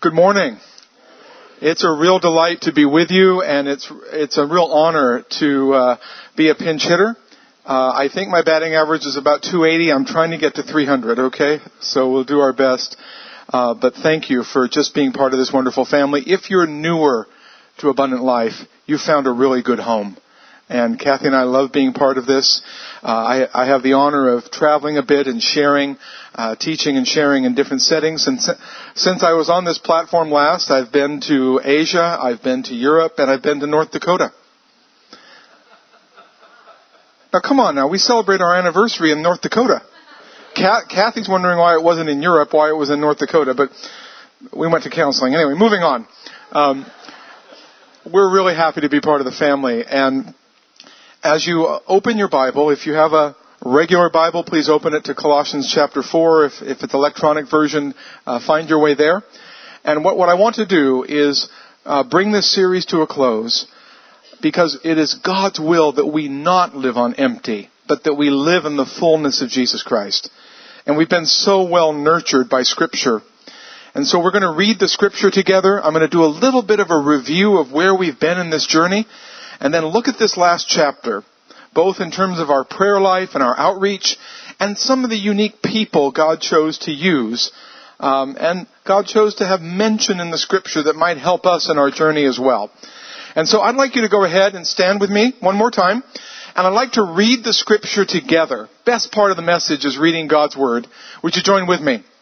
Good morning. It's a real delight to be with you, and it's a real honor to be a pinch hitter. I think my batting average is about 280. I'm trying to get to 300, okay? So we'll do our best. But thank you for just being part of this wonderful family. If you're newer to Abundant Life, you found a really good home. And Kathy and I love being part of this. I have the honor of traveling a bit and sharing, teaching and sharing in different settings. And since I was on this platform last, I've been to Asia, I've been to Europe, and I've been to North Dakota. Now come on now, we celebrate our anniversary in North Dakota. Kathy's wondering why it wasn't in Europe, why it was in North Dakota, but we went to counseling. Anyway, moving on. We're really happy to be part of the family, and as you open your Bible, if you have a regular Bible, please open it to Colossians chapter 4. If it's electronic version, find your way there. And what I want to do is bring this series to a close, because it is God's will that we not live on empty, but that we live in the fullness of Jesus Christ. And we've been so well nurtured by Scripture. And so we're going to read the Scripture together. I'm going to do a little bit of a review of where we've been in this journey, and then look at this last chapter, both in terms of our prayer life and our outreach, and some of the unique people God chose to use, and God chose to have mention in the Scripture that might help us in our journey as well. And so I'd like you to go ahead and stand with me one more time, and I'd like to read the Scripture together. Best part of the message is reading God's Word. Would you join with me?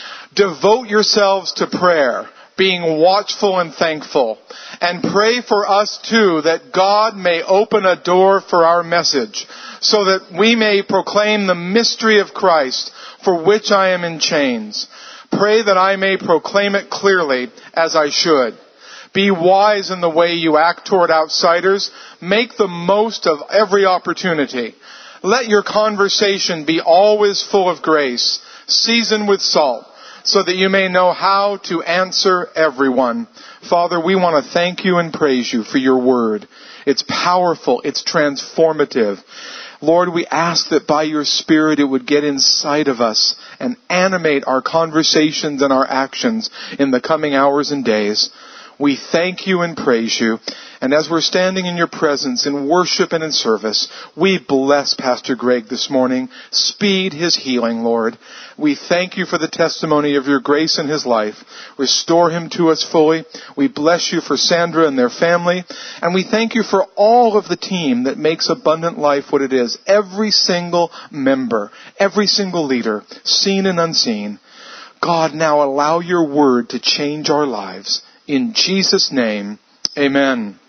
Devote yourselves to prayer, being watchful and thankful, and pray for us too, that God may open a door for our message, so that we may proclaim the mystery of Christ, for which I am in chains. Pray that I may proclaim it clearly, as I should. Be wise in the way you act toward outsiders. Make the most of every opportunity. Let your conversation be always full of grace, seasoned with salt, so that you may know how to answer everyone. Father, we want to thank you and praise you for your word. It's powerful. It's transformative. Lord, we ask that by your Spirit it would get inside of us and animate our conversations and our actions in the coming hours and days. We thank you and praise you. And as we're standing in your presence in worship and in service, we bless Pastor Greg this morning. Speed his healing, Lord. We thank you for the testimony of your grace in his life. Restore him to us fully. We bless you for Sandra and their family. And we thank you for all of the team that makes Abundant Life what it is. Every single member, every single leader, seen and unseen. God, now allow your word to change our lives. In Jesus' name, amen.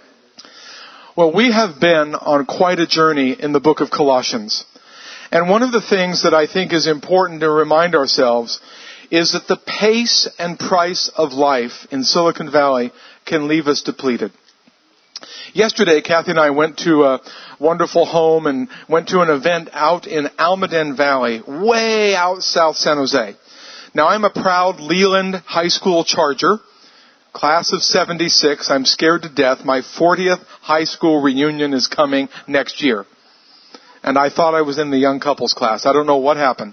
Well, we have been on quite a journey in the book of Colossians. And one of the things that I think is important to remind ourselves is that the pace and price of life in Silicon Valley can leave us depleted. Yesterday, Kathy and I went to a wonderful home and went to an event out in Almaden Valley, way out south San Jose. Now, I'm a proud Leland High School Charger. Class of 76, I'm scared to death. My 40th high school reunion is coming next year. And I thought I was in the young couples class. I don't know what happened.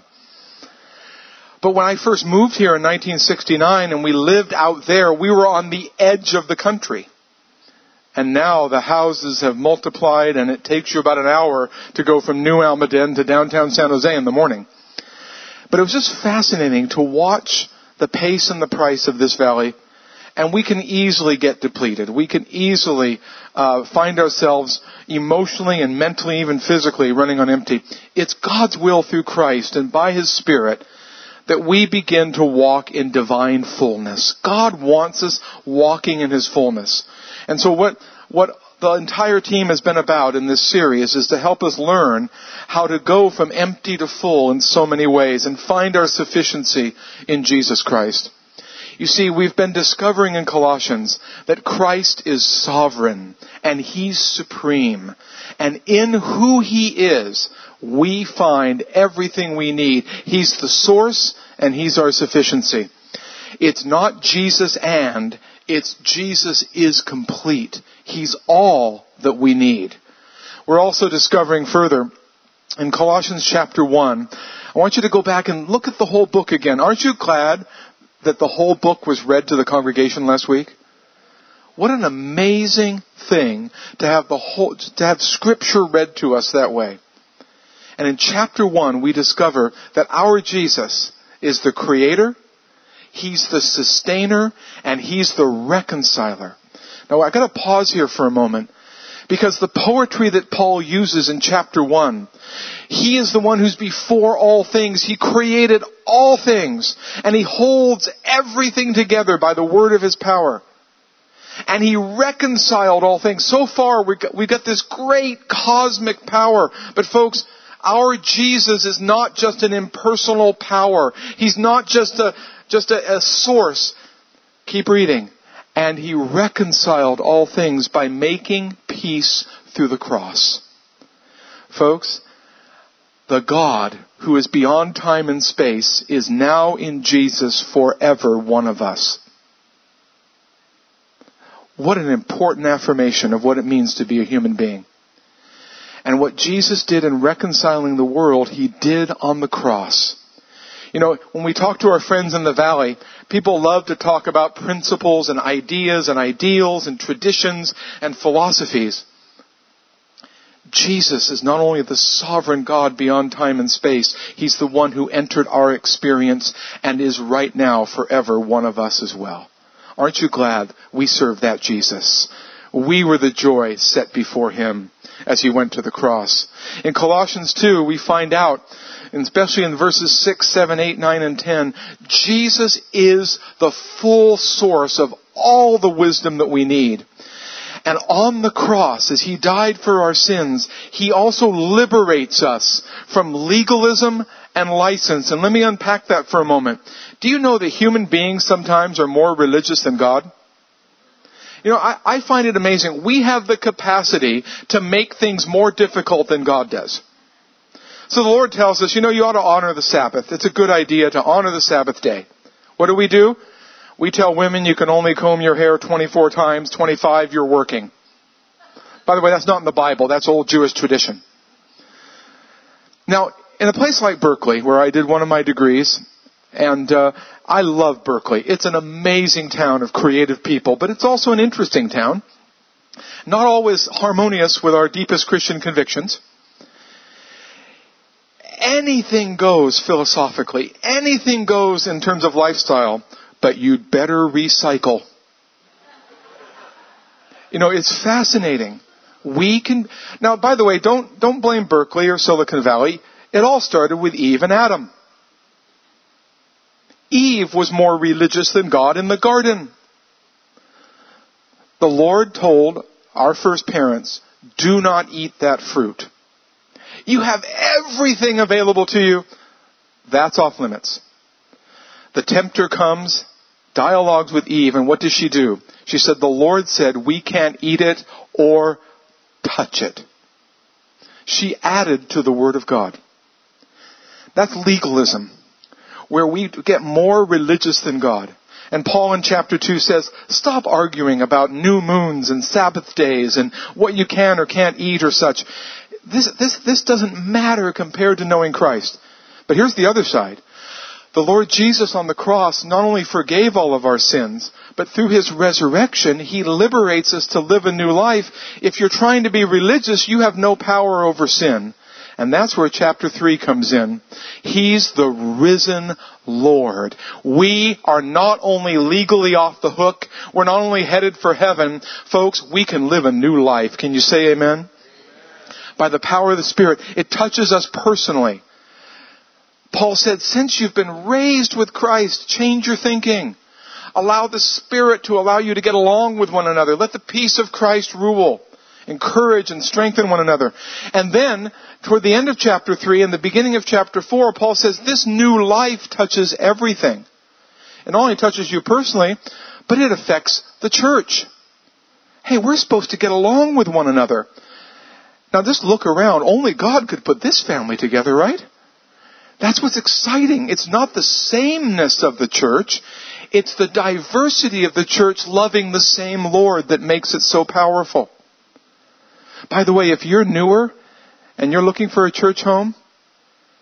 But when I first moved here in 1969 and we lived out there, we were on the edge of the country. And now the houses have multiplied and it takes you about an hour to go from New Almaden to downtown San Jose in the morning. But it was just fascinating to watch the pace and the price of this valley. And we can easily get depleted. We can easily find ourselves emotionally and mentally, even physically, running on empty. It's God's will through Christ and by His Spirit that we begin to walk in divine fullness. God wants us walking in His fullness. And so what the entire team has been about in this series is to help us learn how to go from empty to full in so many ways and find our sufficiency in Jesus Christ. You see, we've been discovering in Colossians that Christ is sovereign and He's supreme. And in who He is, we find everything we need. He's the source and He's our sufficiency. It's not Jesus and, it's Jesus is complete. He's all that we need. We're also discovering further in Colossians chapter 1. I want you to go back and look at the whole book again. Aren't you glad that the whole book was read to the congregation last week? What an amazing thing to have Scripture read to us that way. And in chapter 1, we discover that our Jesus is the Creator, He's the Sustainer, and He's the Reconciler. Now, I've got to pause here for a moment, because the poetry that Paul uses in chapter 1, He is the one who's before all things. He created all things, and He holds everything together by the word of His power. And He reconciled all things. So far, we've got this great cosmic power. But folks, our Jesus is not just an impersonal power. He's not just a source. Keep reading. And He reconciled all things by making peace through the cross. Folks, the God who is beyond time and space is now in Jesus forever one of us. What an important affirmation of what it means to be a human being. And what Jesus did in reconciling the world, He did on the cross. You know, when we talk to our friends in the valley, people love to talk about principles and ideas and ideals and traditions and philosophies. Jesus is not only the sovereign God beyond time and space, He's the one who entered our experience and is right now forever one of us as well. Aren't you glad we serve that Jesus? We were the joy set before Him as He went to the cross. In Colossians 2, we find out, and especially in verses 6, 7, 8, 9, and 10, Jesus is the full source of all the wisdom that we need. And on the cross, as He died for our sins, He also liberates us from legalism and license. And let me unpack that for a moment. Do you know that human beings sometimes are more religious than God? You know, I find it amazing. We have the capacity to make things more difficult than God does. So the Lord tells us, you know, you ought to honor the Sabbath. It's a good idea to honor the Sabbath day. What do? We tell women you can only comb your hair 24 times, 25 you're working. By the way, that's not in the Bible. That's old Jewish tradition. Now, in a place like Berkeley, where I did one of my degrees, and I love Berkeley. It's an amazing town of creative people, but it's also an interesting town. Not always harmonious with our deepest Christian convictions. Anything goes philosophically. Anything goes in terms of lifestyle, but you'd better recycle. You know, it's fascinating. Now, by the way, don't blame Berkeley or Silicon Valley. It all started with Eve and Adam. Eve was more religious than God in the garden. The Lord told our first parents, do not eat that fruit. You have everything available to you. That's off limits. The tempter comes, dialogues with Eve, and what does she do? She said, the Lord said we can't eat it or touch it. She added to the Word of God. That's legalism, where we get more religious than God. And Paul in chapter 2 says, stop arguing about new moons and Sabbath days and what you can or can't eat or such. This doesn't matter compared to knowing Christ. But here's the other side. The Lord Jesus on the cross not only forgave all of our sins, but through His resurrection, He liberates us to live a new life. If you're trying to be religious, you have no power over sin. And that's where chapter 3 comes in. He's the risen Lord. We are not only legally off the hook, we're not only headed for heaven, folks, we can live a new life. Can you say amen? By the power of the Spirit, it touches us personally. Paul said, since you've been raised with Christ, change your thinking. Allow the Spirit to allow you to get along with one another. Let the peace of Christ rule. Encourage and strengthen one another. And then, toward the end of chapter 3 and the beginning of chapter 4, Paul says this new life touches everything. It not only touches you personally, but it affects the church. Hey, we're supposed to get along with one another. Now just look around. Only God could put this family together, right? That's what's exciting. It's not the sameness of the church. It's the diversity of the church loving the same Lord that makes it so powerful. By the way, if you're newer and you're looking for a church home,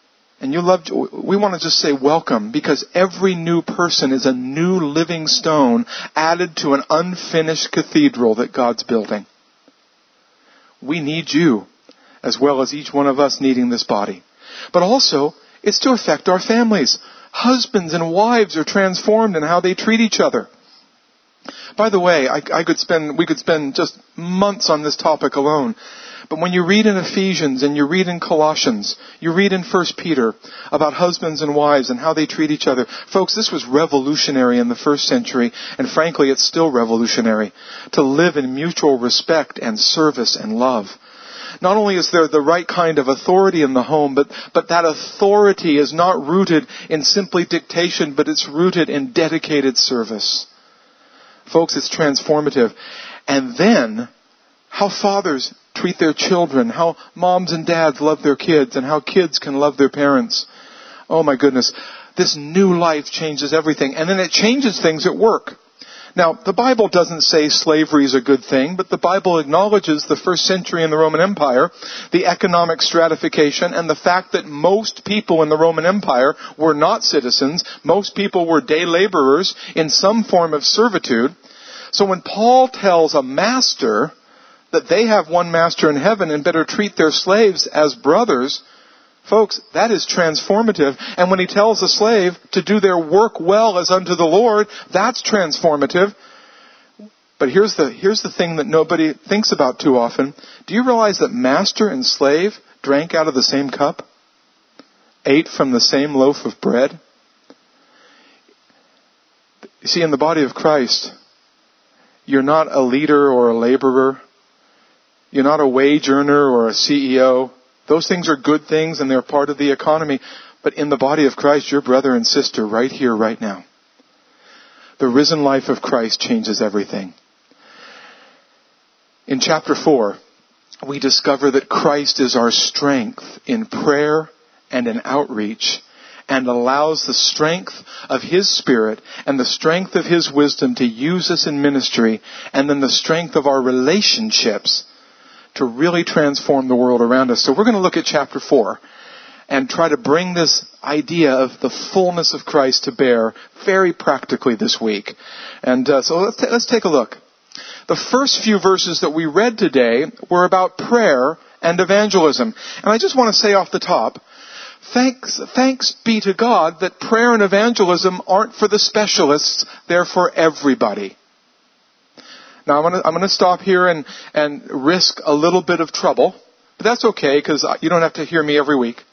and you love, we want to just say welcome, because every new person is a new living stone added to an unfinished cathedral that God's building. We need you, as well as each one of us needing this body. But also, it's to affect our families. Husbands and wives are transformed in how they treat each other. By the way, we could spend just months on this topic alone. But when you read in Ephesians and you read in Colossians, you read in 1 Peter about husbands and wives and how they treat each other. Folks, this was revolutionary in the first century, and frankly, it's still revolutionary, to live in mutual respect and service and love. Not only is there the right kind of authority in the home, but that authority is not rooted in simply dictation, but it's rooted in dedicated service. Folks, it's transformative. And then, how fathers treat their children, how moms and dads love their kids, and how kids can love their parents. Oh my goodness. This new life changes everything. And then it changes things at work. Now, the Bible doesn't say slavery is a good thing, but the Bible acknowledges the first century in the Roman Empire, the economic stratification, and the fact that most people in the Roman Empire were not citizens. Most people were day laborers in some form of servitude. So when Paul tells a master that they have one master in heaven and better treat their slaves as brothers, folks, that is transformative. And when he tells a slave to do their work well as unto the Lord, that's transformative. But here's the thing that nobody thinks about too often. Do you realize that master and slave drank out of the same cup? Ate from the same loaf of bread? You see, in the body of Christ, you're not a leader or a laborer. You're not a wage earner or a CEO. Those things are good things and they're part of the economy. But in the body of Christ, you're brother and sister right here, right now. The risen life of Christ changes everything. In chapter 4, we discover that Christ is our strength in prayer and in outreach, and allows the strength of His Spirit and the strength of His wisdom to use us in ministry, and then the strength of our relationships to really transform the world around us. So we're going to look at chapter 4 and try to bring this idea of the fullness of Christ to bear very practically this week. And so let's take a look. The first few verses that we read today were about prayer and evangelism. And I just want to say off the top, thanks be to God that prayer and evangelism aren't for the specialists, they're for everybody. Now I'm going to stop here and risk a little bit of trouble, but that's okay because you don't have to hear me every week.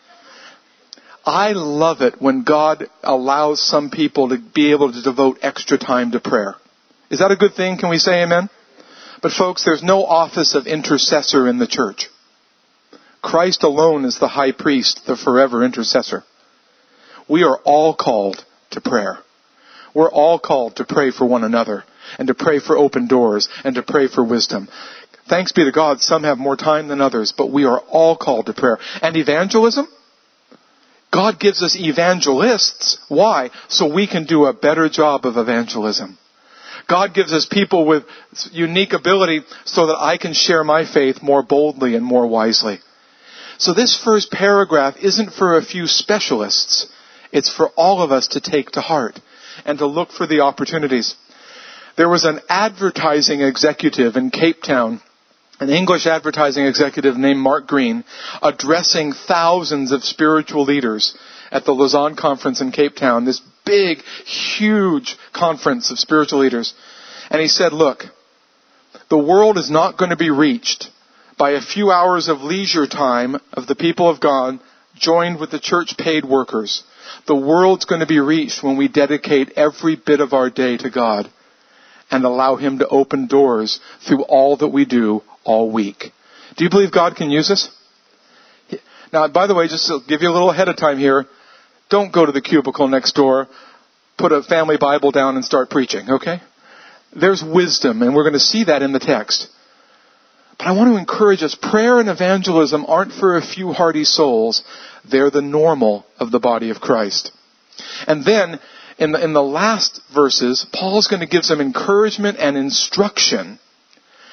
I love it when God allows some people to be able to devote extra time to prayer. Is that a good thing? Can we say amen? But folks, there's no office of intercessor in the church. Christ alone is the high priest, the forever intercessor. We are all called to prayer. We're all called to pray for one another, and to pray for open doors, and to pray for wisdom. Thanks be to God, some have more time than others, but we are all called to prayer. And evangelism? God gives us evangelists. Why? So we can do a better job of evangelism. God gives us people with unique ability so that I can share my faith more boldly and more wisely. So this first paragraph isn't for a few specialists. It's for all of us to take to heart and to look for the opportunities. There was an advertising executive in Cape Town, an English advertising executive named Mark Green, addressing thousands of spiritual leaders at the Lausanne conference in Cape Town, this big, huge conference of spiritual leaders. And he said, look, the world is not going to be reached by a few hours of leisure time of the people of God joined with the church paid workers. The world's going to be reached when we dedicate every bit of our day to God and allow Him to open doors through all that we do all week. Do you believe God can use us? Now, by the way, just to give you a little ahead of time here, don't go to the cubicle next door, put a family Bible down and start preaching, okay? There's wisdom, and we're going to see that in the text. But I want to encourage us, prayer and evangelism aren't for a few hardy souls. They're the normal of the body of Christ. And then, in the last verses, Paul's going to give some encouragement and instruction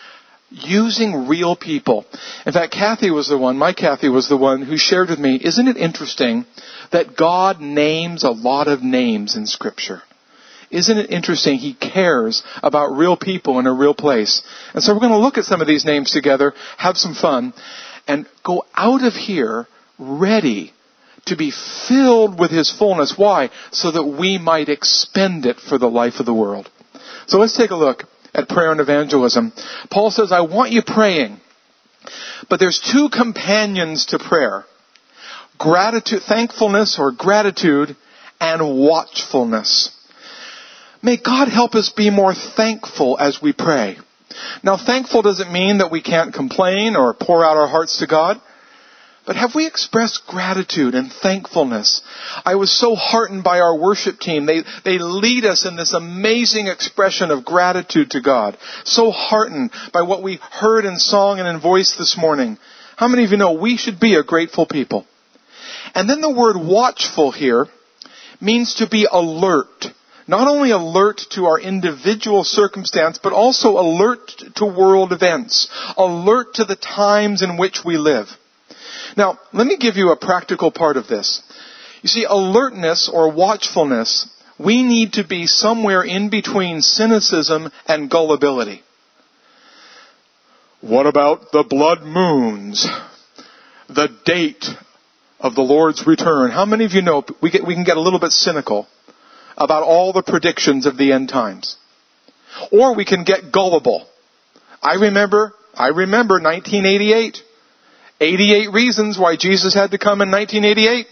using real people. In fact, my Kathy was the one who shared with me, isn't it interesting that God names a lot of names in Scripture? Isn't it interesting? He cares about real people in a real place. And so we're going to look at some of these names together, have some fun, and go out of here ready to be filled with His fullness. Why? So that we might expend it for the life of the world. So let's take a look at prayer and evangelism. Paul says, I want you praying. But there's two companions to prayer. Gratitude, thankfulness or gratitude, and watchfulness. May God help us be more thankful as we pray. Now, thankful doesn't mean that we can't complain or pour out our hearts to God. But have we expressed gratitude and thankfulness? I was so heartened by our worship team. They lead us in this amazing expression of gratitude to God. So heartened by what we heard in song and in voice this morning. How many of you know we should be a grateful people? And then the word watchful here means to be alert. Not only alert to our individual circumstance, but also alert to world events. Alert to the times in which we live. Now, let me give you a practical part of this. You see, alertness or watchfulness, we need to be somewhere in between cynicism and gullibility. What about the blood moons? The date of the Lord's return? How many of you know we can get a little bit cynical about all the predictions of the end times? Or we can get gullible. I remember 1988. 88 reasons why Jesus had to come in 1988.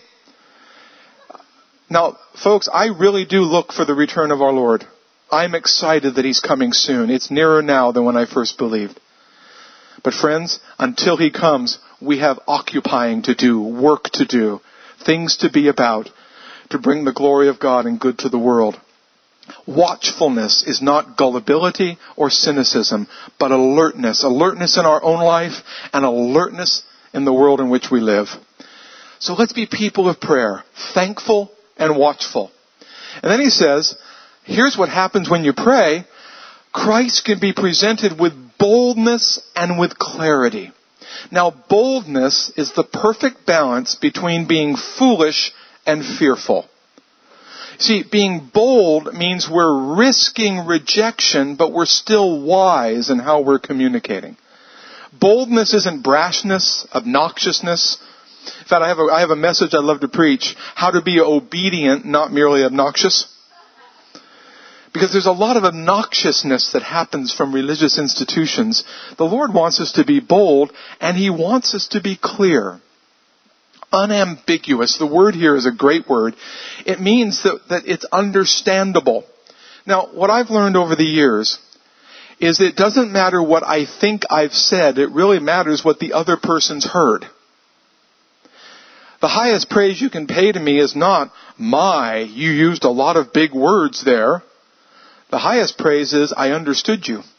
Now, folks, I really do look for the return of our Lord. I'm excited that He's coming soon. It's nearer now than when I first believed. But friends, until He comes, we have occupying to do, work to do, things to be about, to bring the glory of God and good to the world. Watchfulness is not gullibility or cynicism, but alertness. Alertness in our own life and alertness in the world in which we live. So let's be people of prayer, thankful and watchful. And then he says, here's what happens when you pray. Christ can be presented with boldness and with clarity. Now, boldness is the perfect balance between being foolish and fearful. See, being bold means we're risking rejection, but we're still wise in how we're communicating. Boldness isn't brashness, obnoxiousness. In fact, I have a message I'd love to preach, how to be obedient, not merely obnoxious. Because there's a lot of obnoxiousness that happens from religious institutions. The Lord wants us to be bold, and He wants us to be clear. Unambiguous. The word here is a great word. It means that it's understandable. Now, what I've learned over the years is it doesn't matter what I think I've said. It really matters what the other person's heard. The highest praise you can pay to me is not, you used a lot of big words there. The highest praise is, I understood you.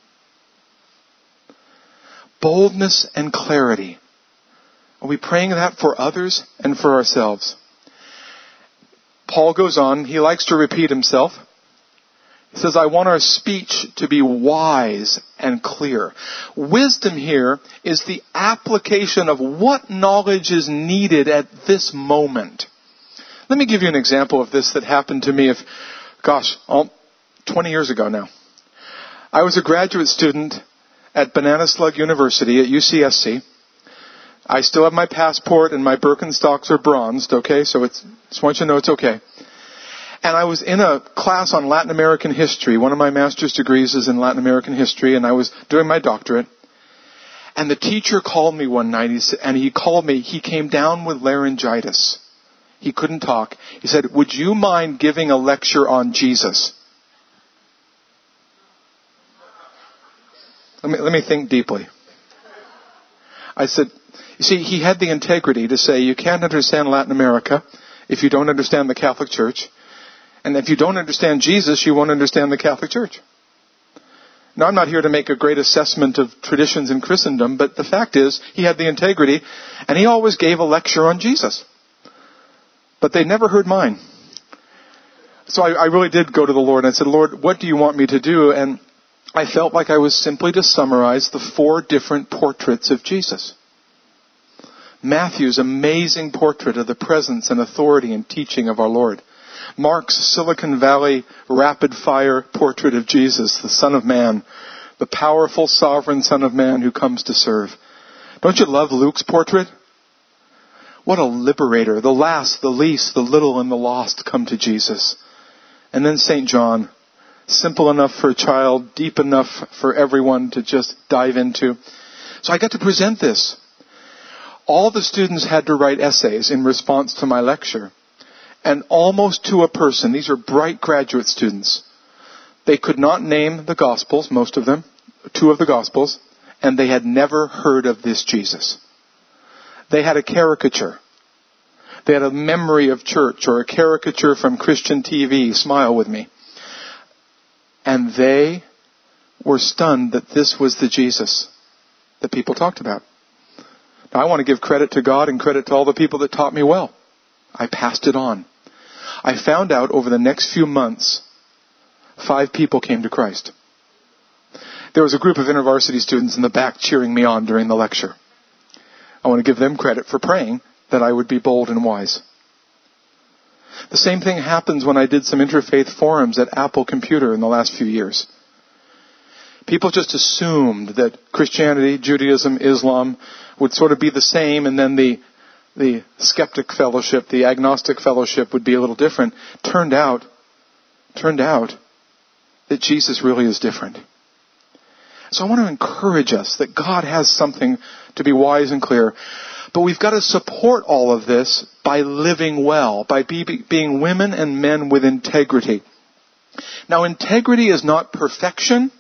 Boldness and clarity. Are we praying that for others and for ourselves? Paul goes on. He likes to repeat himself. He says, I want our speech to be wise and clear. Wisdom here is the application of what knowledge is needed at this moment. Let me give you an example of this that happened to me 20 years ago now. I was a graduate student at Banana Slug University at UCSC. I still have my passport and my Birkenstocks are bronzed, okay? So just want you to know it's okay. And I was in a class on Latin American history. One of my master's degrees is in Latin American history, and I was doing my doctorate. And the teacher called me one night, he came down with laryngitis. He couldn't talk. He said, would you mind giving a lecture on Jesus? Let me think deeply. I said, you see, he had the integrity to say, you can't understand Latin America if you don't understand the Catholic Church. And if you don't understand Jesus, you won't understand the Catholic Church. Now, I'm not here to make a great assessment of traditions in Christendom, but the fact is, he had the integrity, and he always gave a lecture on Jesus. But they never heard mine. So I really did go to the Lord, and I said, Lord, what do you want me to do? And I felt like I was simply to summarize the 4 different portraits of Jesus. Matthew's amazing portrait of the presence and authority and teaching of our Lord. Mark's Silicon Valley rapid-fire portrait of Jesus, the Son of Man, the powerful, sovereign Son of Man who comes to serve. Don't you love Luke's portrait? What a liberator. The last, the least, the little, and the lost come to Jesus. And then St. John, simple enough for a child, deep enough for everyone to just dive into. So I got to present this. All the students had to write essays in response to my lecture. And almost to a person, these are bright graduate students. They could not name the Gospels, most of them, 2 of the Gospels, and they had never heard of this Jesus. They had a caricature. They had a memory of church or a caricature from Christian TV, Smile With Me. And they were stunned that this was the Jesus that people talked about. Now, I want to give credit to God and credit to all the people that taught me well. I passed it on. I found out over the next few months, 5 people came to Christ. There was a group of InterVarsity students in the back cheering me on during the lecture. I want to give them credit for praying that I would be bold and wise. The same thing happens when I did some interfaith forums at Apple Computer in the last few years. People just assumed that Christianity, Judaism, Islam would sort of be the same, and then the skeptic fellowship, the agnostic fellowship would be a little different. Turned out that Jesus really is different. So I want to encourage us that God has something to be wise and clear. But we've got to support all of this by living well, by being women and men with integrity. Now, integrity is not perfection,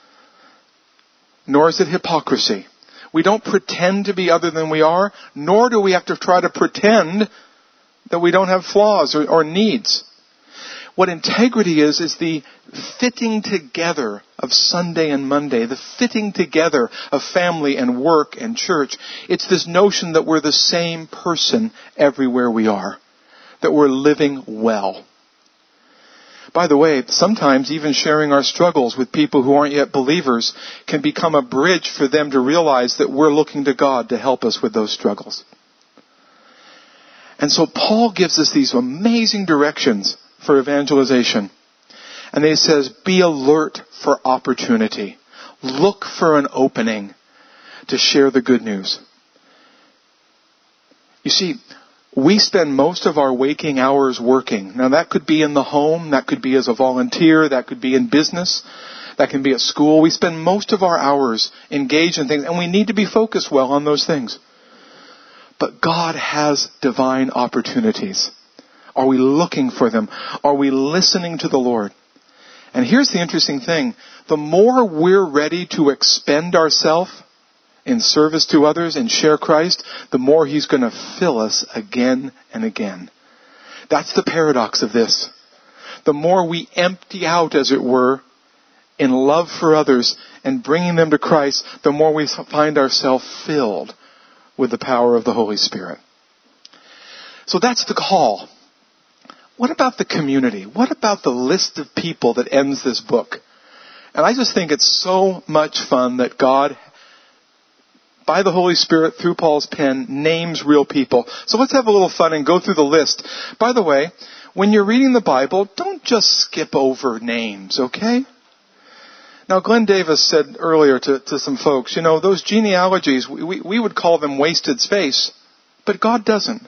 nor is it hypocrisy. We don't pretend to be other than we are, nor do we have to try to pretend that we don't have flaws or needs. What integrity is the fitting together of Sunday and Monday, the fitting together of family and work and church. It's this notion that we're the same person everywhere we are, that we're living well. By the way, sometimes even sharing our struggles with people who aren't yet believers can become a bridge for them to realize that we're looking to God to help us with those struggles. And so Paul gives us these amazing directions for evangelization. And he says, be alert for opportunity. Look for an opening to share the good news. You see, we spend most of our waking hours working. Now that could be in the home, that could be as a volunteer, that could be in business, that can be at school. We spend most of our hours engaged in things, and we need to be focused well on those things. But God has divine opportunities. Are we looking for them? Are we listening to the Lord? And here's the interesting thing. The more we're ready to expend ourselves in service to others and share Christ, the more He's going to fill us again and again. That's the paradox of this. The more we empty out, as it were, in love for others and bringing them to Christ, the more we find ourselves filled with the power of the Holy Spirit. So that's the call. What about the community? What about the list of people that ends this book? And I just think it's so much fun that God, by the Holy Spirit, through Paul's pen, names real people. So let's have a little fun and go through the list. By the way, when you're reading the Bible, don't just skip over names, okay? Now, Glenn Davis said earlier to some folks, you know, those genealogies, we would call them wasted space, but God doesn't.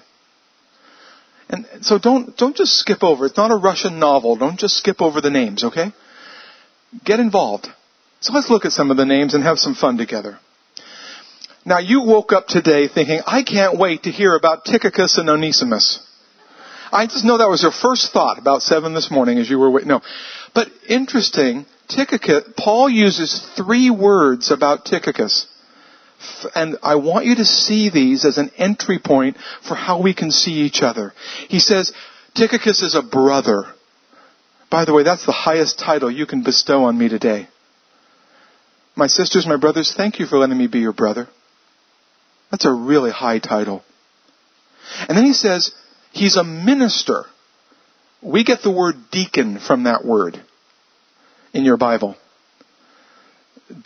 And so don't just skip over. It's not a Russian novel. Don't just skip over the names, okay? Get involved. So let's look at some of the names and have some fun together. Now, you woke up today thinking, I can't wait to hear about Tychicus and Onesimus. I just know that was your first thought about 7 this morning as you were waiting. No. But interesting, Tychicus, Paul uses 3 words about Tychicus. And I want you to see these as an entry point for how we can see each other. He says, Tychicus is a brother. By the way, that's the highest title you can bestow on me today. My sisters, my brothers, thank you for letting me be your brother. That's a really high title. And then he says, he's a minister. We get the word deacon from that word in your Bible.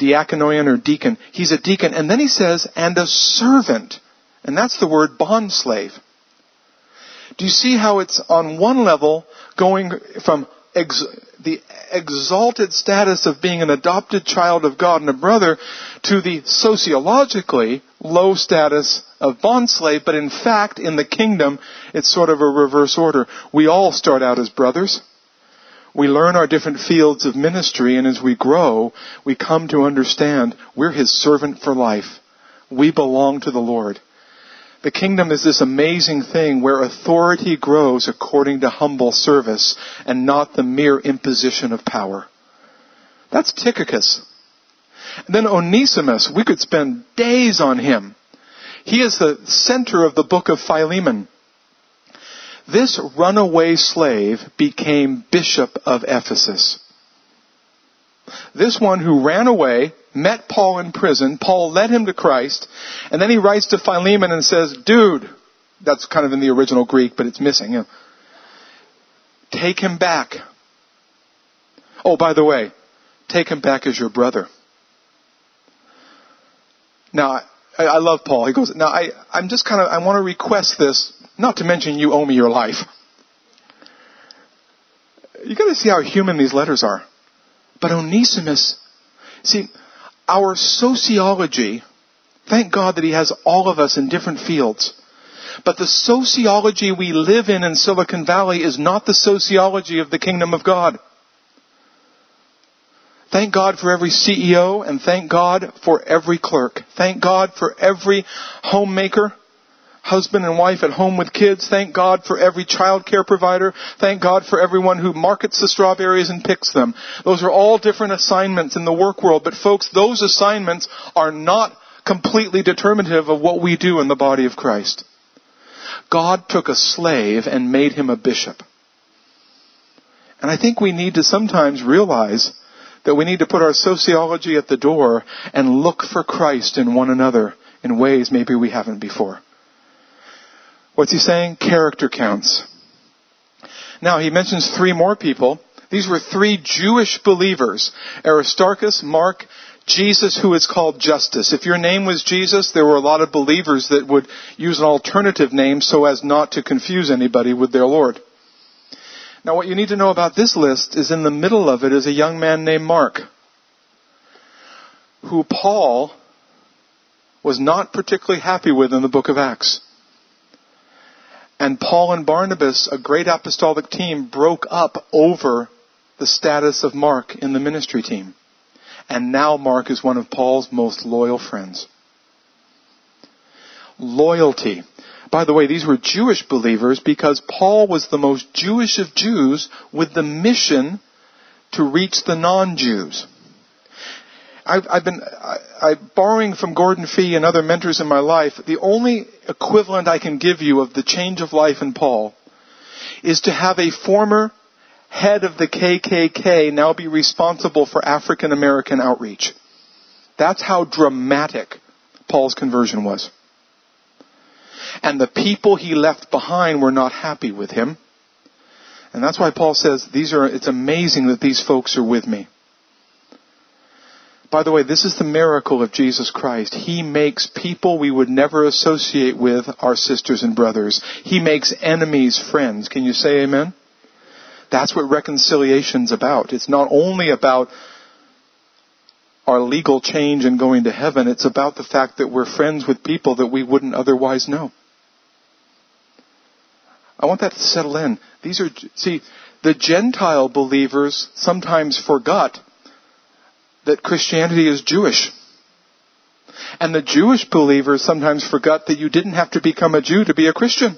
diakonoion or deacon. He's a deacon. And then he says, and a servant. And that's the word bondslave. Do you see how it's on one level going from the exalted status of being an adopted child of God and a brother to the sociologically low status of bondslave, but in fact, in the kingdom, it's sort of a reverse order. We all start out as brothers. We learn our different fields of ministry, and as we grow, we come to understand we're His servant for life. We belong to the Lord. The kingdom is this amazing thing where authority grows according to humble service and not the mere imposition of power. That's Tychicus. And then Onesimus, we could spend days on him. He is the center of the book of Philemon. This runaway slave became bishop of Ephesus. This one who ran away, met Paul in prison, Paul led him to Christ, and then he writes to Philemon and says, dude, that's kind of in the original Greek, but it's missing. Take him back. Oh, by the way, take him back as your brother. Now, I love Paul. He goes, now I want to request this, not to mention you owe me your life. You got to see how human these letters are. But Onesimus, see, our sociology, thank God that He has all of us in different fields. But the sociology we live in Silicon Valley is not the sociology of the kingdom of God. Thank God for every CEO and thank God for every clerk. Thank God for every homemaker, husband and wife at home with kids. Thank God for every child care provider. Thank God for everyone who markets the strawberries and picks them. Those are all different assignments in the work world. But folks, those assignments are not completely determinative of what we do in the body of Christ. God took a slave and made him a bishop. And I think we need to sometimes realize that we need to put our sociology at the door and look for Christ in one another in ways maybe we haven't before. What's he saying? Character counts. Now, he mentions three more people. These were three Jewish believers. Aristarchus, Mark, Jesus, who is called Justus. If your name was Jesus, there were a lot of believers that would use an alternative name so as not to confuse anybody with their Lord. Now, what you need to know about this list is in the middle of it is a young man named Mark, who Paul was not particularly happy with in the book of Acts. And Paul and Barnabas, a great apostolic team, broke up over the status of Mark in the ministry team. And now Mark is one of Paul's most loyal friends. Loyalty. By the way, these were Jewish believers because Paul was the most Jewish of Jews with the mission to reach the non-Jews. I'm borrowing from Gordon Fee and other mentors in my life. The only equivalent I can give you of the change of life in Paul is to have a former head of the KKK now be responsible for African American outreach. That's how dramatic Paul's conversion was. And the people he left behind were not happy with him. And that's why Paul says, it's amazing that these folks are with me. By the way, this is the miracle of Jesus Christ. He makes people we would never associate with our sisters and brothers. He makes enemies friends. Can you say amen? That's what reconciliation's about. It's not only about our legal change and going to heaven. It's about the fact that we're friends with people that we wouldn't otherwise know. I want that to settle in. The Gentile believers sometimes forgot that Christianity is Jewish. And the Jewish believers sometimes forgot that you didn't have to become a Jew to be a Christian.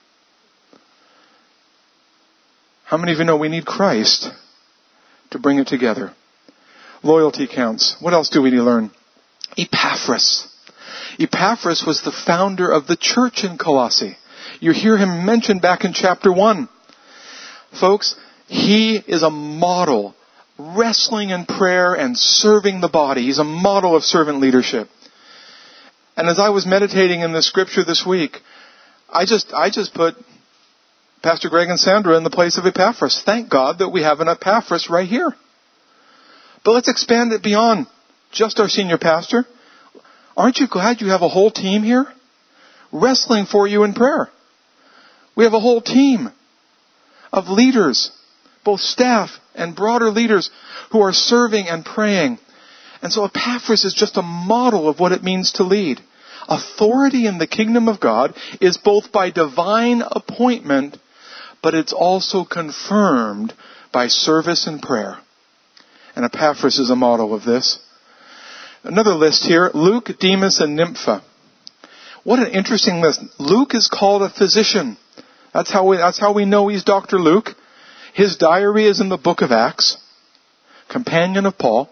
How many of you know we need Christ to bring it together? Loyalty counts. What else do we need to learn? Epaphras. Epaphras was the founder of the church in Colossae. You hear him mentioned back in chapter 1. Folks, he is a model, wrestling in prayer and serving the body. He's a model of servant leadership. And as I was meditating in the scripture this week, I just put Pastor Greg and Sandra in the place of Epaphras. Thank God that we have an Epaphras right here. But let's expand it beyond just our senior pastor. Aren't you glad you have a whole team here wrestling for you in prayer? We have a whole team of leaders, both staff and broader leaders, who are serving and praying. And so Epaphras is just a model of what it means to lead. Authority in the kingdom of God is both by divine appointment, but it's also confirmed by service and prayer. And Epaphras is a model of this. Another list here, Luke, Demas, and Nympha. What an interesting list. Luke is called a physician. That's how we know he's Dr. Luke. His diary is in the book of Acts, companion of Paul.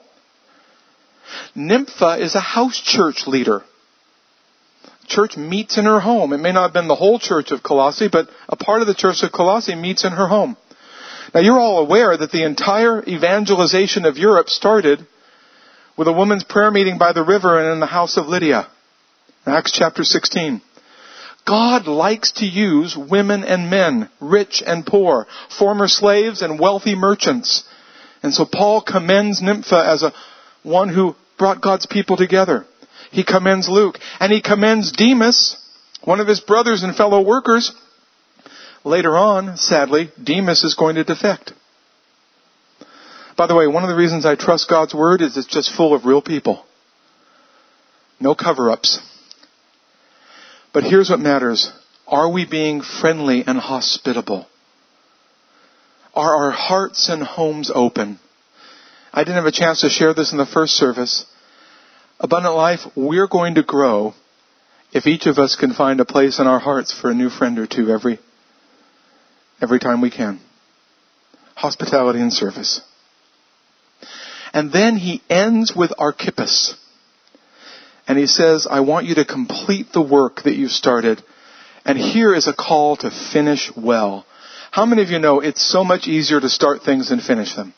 Nympha is a house church leader. Church meets in her home. It may not have been the whole church of Colossae, but a part of the church of Colossae meets in her home. Now you're all aware that the entire evangelization of Europe started with a woman's prayer meeting by the river and in the house of Lydia. Acts chapter 16. God likes to use women and men, rich and poor, former slaves and wealthy merchants. And so Paul commends Nympha as one who brought God's people together. He commends Luke. And he commends Demas, one of his brothers and fellow workers. Later on, sadly, Demas is going to defect. By the way, one of the reasons I trust God's word is it's just full of real people. No cover-ups. But here's what matters. Are we being friendly and hospitable? Are our hearts and homes open? I didn't have a chance to share this in the first service. Abundant Life, we're going to grow if each of us can find a place in our hearts for a new friend or two every time we can. Hospitality and service. And then he ends with Archippus. And he says, I want you to complete the work that you started. And here is a call to finish well. How many of you know it's so much easier to start things than finish them?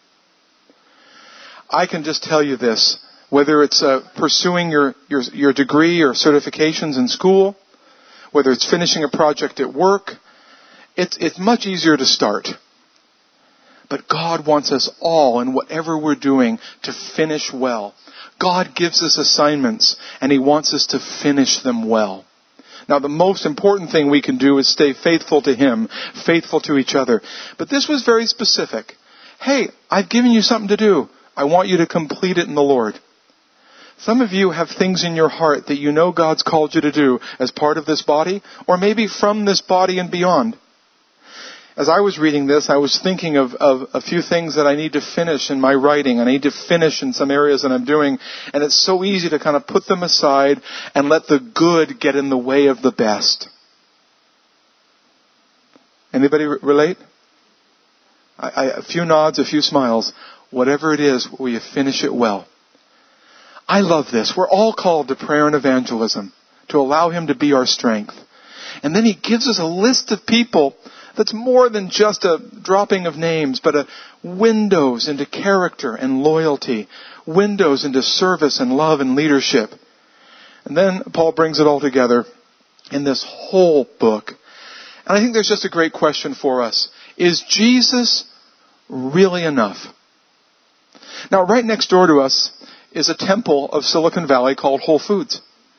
I can just tell you this. Whether it's pursuing your degree or certifications in school, whether it's finishing a project at work, it's much easier to start. But God wants us all, in whatever we're doing, to finish well. God gives us assignments, and He wants us to finish them well. Now, the most important thing we can do is stay faithful to Him, faithful to each other. But this was very specific. Hey, I've given you something to do. I want you to complete it in the Lord. Some of you have things in your heart that you know God's called you to do as part of this body, or maybe from this body and beyond. As I was reading this, I was thinking of a few things that I need to finish in my writing. I need to finish in some areas that I'm doing. And it's so easy to kind of put them aside and let the good get in the way of the best. Anybody relate? A few nods, a few smiles. Whatever it is, will you finish it well? I love this. We're all called to prayer and evangelism, to allow Him to be our strength. And then He gives us a list of people that's more than just a dropping of names, but windows into character and loyalty, windows into service and love and leadership. And then Paul brings it all together in this whole book. And I think there's just a great question for us. Is Jesus really enough? Now, right next door to us is a temple of Silicon Valley called Whole Foods.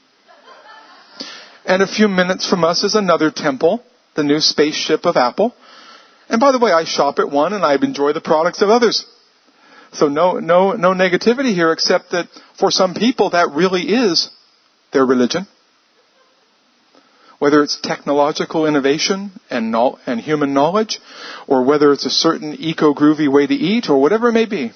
And a few minutes from us is another temple, the new spaceship of Apple. And by the way, I shop at one and I enjoy the products of others. So no negativity here, except that for some people that really is their religion. Whether it's technological innovation and human knowledge, or whether it's a certain eco-groovy way to eat, or whatever it may be.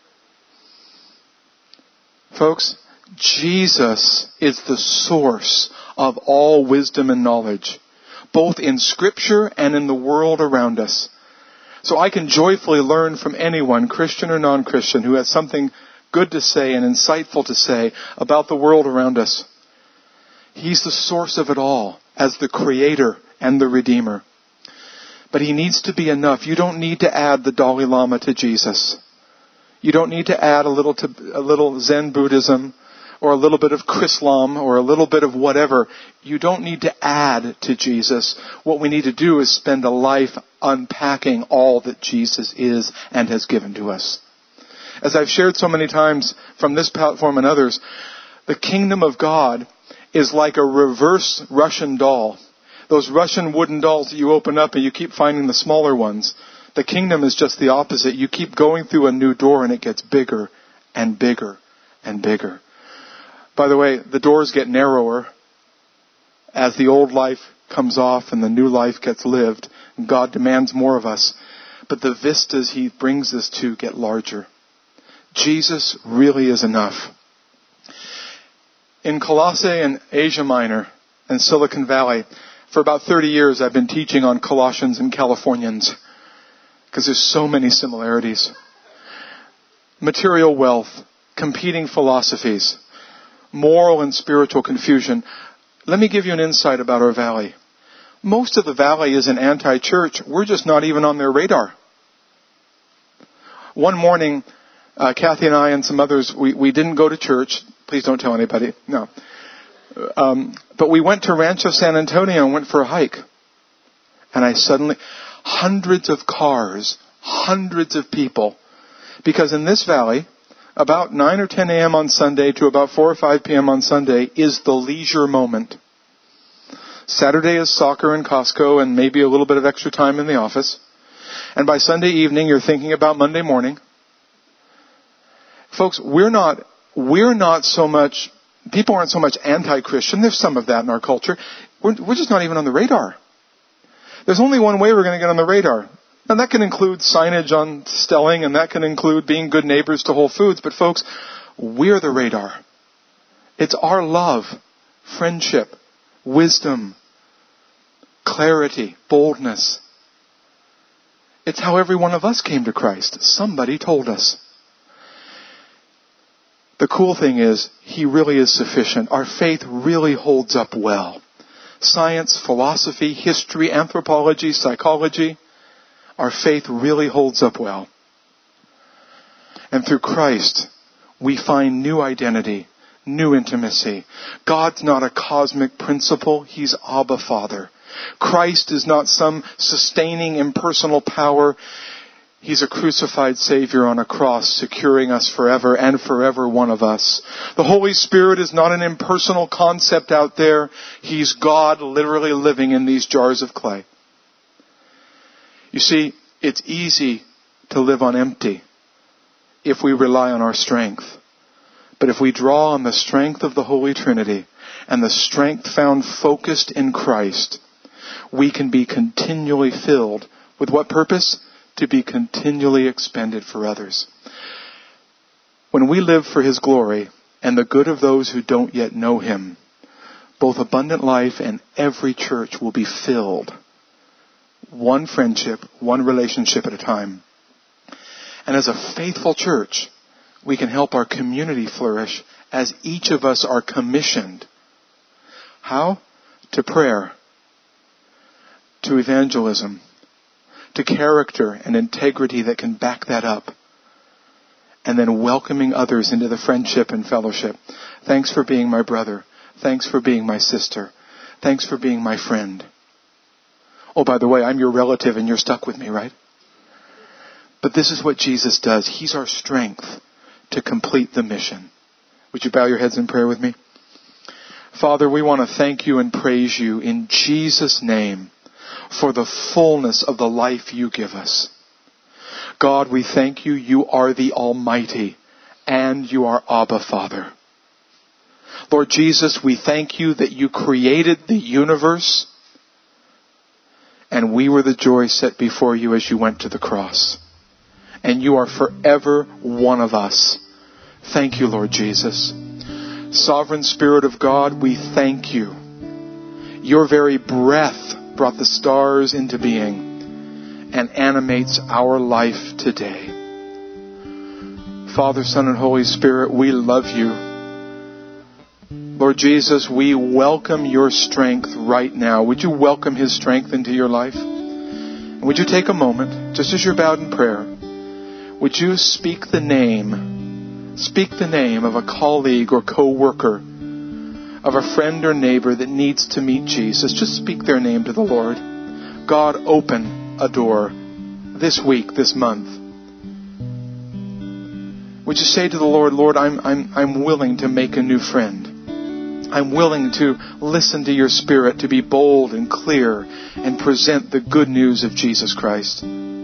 Folks, Jesus is the source of all wisdom and knowledge, both in Scripture and in the world around us. So I can joyfully learn from anyone, Christian or non-Christian, who has something good to say and insightful to say about the world around us. He's the source of it all, as the Creator and the Redeemer. But He needs to be enough. You don't need to add the Dalai Lama to Jesus. You don't need to add a little Zen Buddhism, or a little bit of Chrislam, or a little bit of whatever. You don't need to add to Jesus. What we need to do is spend a life unpacking all that Jesus is and has given to us. As I've shared so many times from this platform and others, the kingdom of God is like a reverse Russian doll. Those Russian wooden dolls that you open up and you keep finding the smaller ones. The kingdom is just the opposite. You keep going through a new door and it gets bigger and bigger and bigger. By the way, the doors get narrower as the old life comes off and the new life gets lived. And God demands more of us. But the vistas He brings us to get larger. Jesus really is enough. In Colossae and Asia Minor and Silicon Valley, for about 30 years I've been teaching on Colossians and Californians because there's so many similarities. Material wealth, competing philosophies, moral and spiritual confusion. Let me give you an insight about our valley. Most of the valley isn't anti-church. We're just not even on their radar. One morning, Kathy and I and some others, we didn't go to church. Please don't tell anybody. No. But we went to Rancho San Antonio and went for a hike. And I suddenly, hundreds of cars, hundreds of people. Because in this valley, about 9 or 10 a.m. on Sunday to about 4 or 5 p.m. on Sunday is the leisure moment. Saturday is soccer and Costco and maybe a little bit of extra time in the office. And by Sunday evening, you're thinking about Monday morning. Folks, we're not so much, people aren't so much anti-Christian. There's some of that in our culture. We're just not even on the radar. There's only one way we're going to get on the radar. And that can include signage on Stelling, and that can include being good neighbors to Whole Foods. But folks, we're the radar. It's our love, friendship, wisdom, clarity, boldness. It's how every one of us came to Christ. Somebody told us. The cool thing is, He really is sufficient. Our faith really holds up well. Science, philosophy, history, anthropology, psychology, our faith really holds up well. And through Christ, we find new identity, new intimacy. God's not a cosmic principle. He's Abba Father. Christ is not some sustaining impersonal power. He's a crucified Savior on a cross, securing us forever and forever one of us. The Holy Spirit is not an impersonal concept out there. He's God literally living in these jars of clay. You see, it's easy to live on empty if we rely on our strength. But if we draw on the strength of the Holy Trinity and the strength found focused in Christ, we can be continually filled with what purpose? To be continually expended for others. When we live for His glory and the good of those who don't yet know Him, both Abundant Life and every church will be filled. One friendship, one relationship at a time. And as a faithful church, we can help our community flourish as each of us are commissioned. How? To prayer, to evangelism, to character and integrity that can back that up, and then welcoming others into the friendship and fellowship. Thanks for being my brother. Thanks for being my sister. Thanks for being my friend. Oh, by the way, I'm your relative and you're stuck with me, right? But this is what Jesus does. He's our strength to complete the mission. Would you bow your heads in prayer with me? Father, we want to thank You and praise You in Jesus' name for the fullness of the life You give us. God, we thank You. You are the Almighty and You are Abba Father. Lord Jesus, we thank You that You created the universe and we were the joy set before You as You went to the cross. And You are forever one of us. Thank You, Lord Jesus. Sovereign Spirit of God, we thank You. Your very breath brought the stars into being and animates our life today. Father, Son, and Holy Spirit, we love You. Lord Jesus, we welcome Your strength right now. Would You welcome His strength into your life? And would you take a moment, just as you're bowed in prayer, would you speak the name of a colleague or co-worker, of a friend or neighbor that needs to meet Jesus? Just speak their name to the Lord. God, open a door this week, this month. would you say to the Lord, Lord, I'm willing to make a new friend. I'm willing to listen to your Spirit, to be bold and clear and present the good news of Jesus Christ.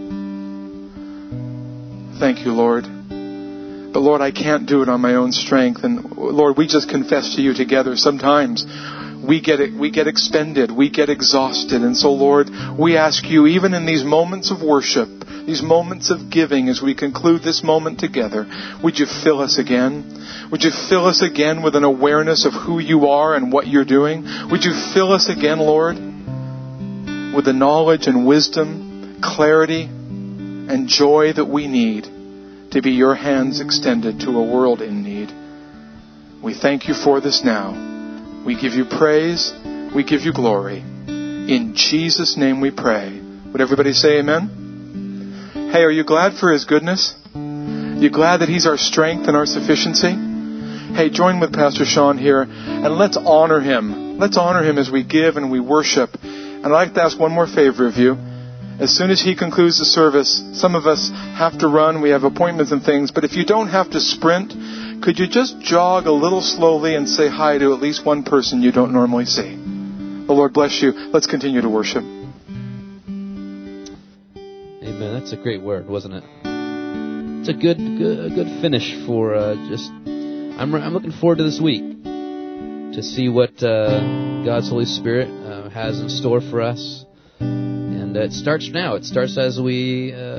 Thank you, Lord. But Lord, I can't do it on my own strength. And Lord, we just confess to you together. Sometimes we get expended, we get exhausted. And so Lord, we ask you, even in these moments of worship, these moments of giving, as we conclude this moment together, would you fill us again? Would you fill us again with an awareness of who you are and what you're doing? Would you fill us again, Lord, with the knowledge and wisdom, clarity, and joy that we need to be your hands extended to a world in need. We thank you for this now. We give you praise. We give you glory. In Jesus' name we pray. Would everybody say amen? Hey, are you glad for His goodness? You glad that He's our strength and our sufficiency? Hey, join with Pastor Sean here and let's honor Him. Let's honor Him as we give and we worship. And I'd like to ask one more favor of you. As soon as he concludes the service, some of us have to run, we have appointments and things, but if you don't have to sprint, could you just jog a little slowly and say hi to at least one person you don't normally see? The Lord bless you. Let's continue to worship. Amen. That's a great word, wasn't it? It's a good finish for I'm looking forward to this week to see what God's Holy Spirit has in store for us. And it starts now. It starts as we